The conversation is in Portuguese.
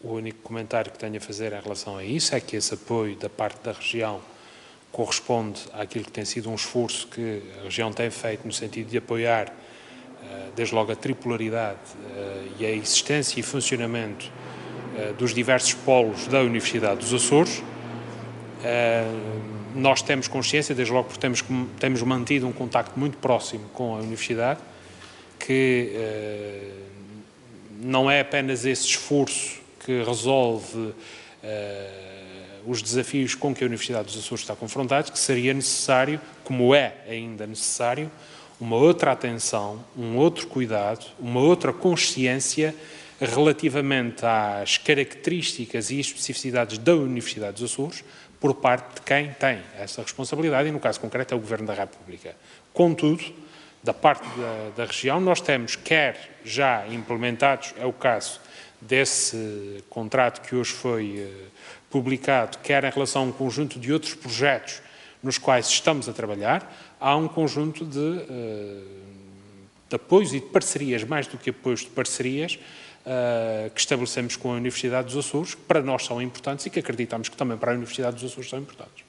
O único comentário que tenho a fazer em relação a isso é que esse apoio da parte da região corresponde àquilo que tem sido um esforço que a região tem feito no sentido de apoiar, desde logo, a tripolaridade e a existência e funcionamento dos diversos polos da Universidade dos Açores. Nós temos consciência, desde logo porque temos mantido um contacto muito próximo com a Universidade, que não é apenas esse esforço que resolve os desafios com que a Universidade dos Açores está confrontada, que seria necessário, como é ainda necessário, uma outra atenção, um outro cuidado, uma outra consciência relativamente às características e especificidades da Universidade dos Açores por parte de quem tem essa responsabilidade, e no caso concreto é o Governo da República. Contudo, da parte da região, nós temos, quer já implementados, é o caso desse contrato que hoje foi publicado, quer em relação a um conjunto de outros projetos nos quais estamos a trabalhar, há um conjunto de apoios e de parcerias, mais do que apoios de parcerias, que estabelecemos com a Universidade dos Açores, que para nós são importantes e que acreditamos que também para a Universidade dos Açores são importantes.